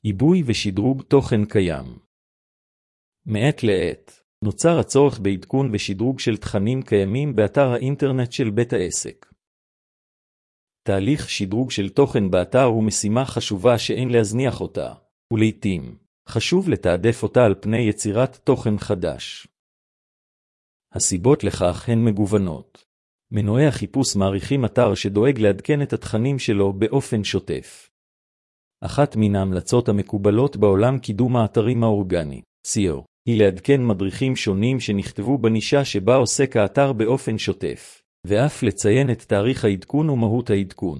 עיבוי ושדרוג תוכן קיים. מעת לעת נוצר הצורך בעדכון ושדרוג של תכנים קיימים באתר האינטרנט של בית העסק. תהליך שדרוג של תוכן באתר הוא משימה חשובה שאין להזניח אותה, ולעיתים חשוב לתעדף אותה על פני יצירת תוכן חדש. הסיבות לכך הן מגוונות. מנועי החיפוש מעריכים אתר שדואג לעדכן את התכנים שלו באופן שוטף. אחת מן ההמלצות המקובלות בעולם קידום האתרים האורגני, SEO, היא לעדכן מדריכים שונים שנכתבו בנישה שבה עוסק האתר באופן שוטף, ואף לציין את תאריך העדכון ומהות העדכון.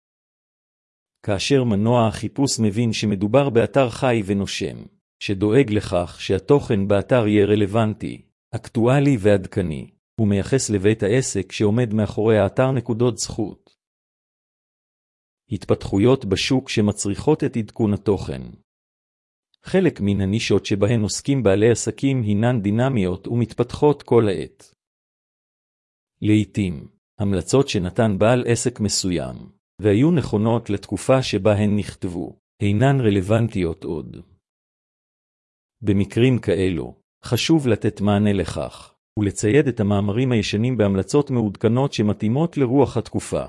כאשר מנוע החיפוש מבין שמדובר באתר חי ונושם, שדואג לכך שהתוכן באתר יהיה רלוונטי, אקטואלי ועדכני, הוא מייחס לבית העסק שעומד מאחורי האתר נקודות זכות. התפתחויות בשוק שמצריכות את עדכון התוכן. חלק מן הנישות שבהן עוסקים בעלי עסקים הינן דינמיות ומתפתחות כל העת. לעתים, המלצות שנתן בעל עסק מסוים, והיו נכונות לתקופה שבה הן נכתבו, אינן רלוונטיות עוד. במקרים כאלו, חשוב לתת מענה לכך, ולצייד את המאמרים הישנים בהמלצות מעודכנות שמתאימות לרוח התקופה.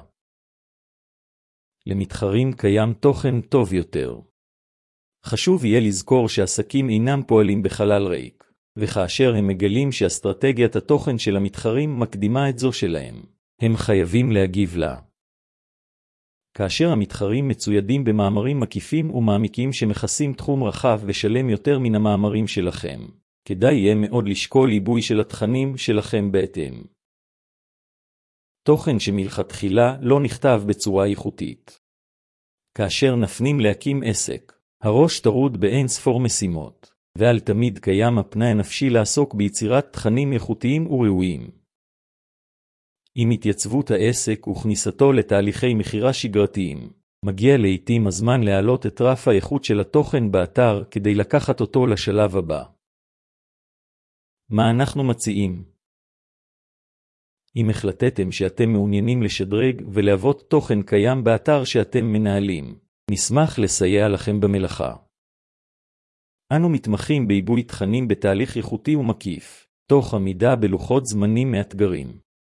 למתחרים קיים תוכן טוב יותר. חשוב יהיה לזכור שעסקים אינם פועלים בחלל ריק, וכאשר הם מגלים שאסטרטגיית התוכן של המתחרים מקדימה את זו שלהם, הם חייבים להגיב לה. כאשר המתחרים מצוידים במאמרים מקיפים ומעמיקים שמכסים תחום רחב ושלם יותר מן המאמרים שלכם, כדאי יהיה מאוד לשקול עיבוי של התכנים שלכם בהתאם. תוכן שמלכתחילה לא נכתב בצורה איכותית. כאשר נפנים להקים עסק, הראש טרוד באין ספור משימות, ועל תמיד קיים הפנאי הנפשי לעסוק ביצירת תכנים איכותיים וראויים. עם התייצבות העסק וכניסתו לתהליכי מחירה שגרתיים, מגיע לעתים הזמן להעלות את רף האיכות של התוכן באתר כדי לקחת אותו לשלב הבא. מה אנחנו מציעים? אם החלטתם שאתם מעוניינים לשדרג ולהוות תוכן קיים באתר שאתם מנהלים, נשמח לסייע לכם במלאכה. אנו מתמחים בעיבוי תכנים בתהליך איכותי ומקיף, תוך עמידה בלוחות זמנים מאתגרים.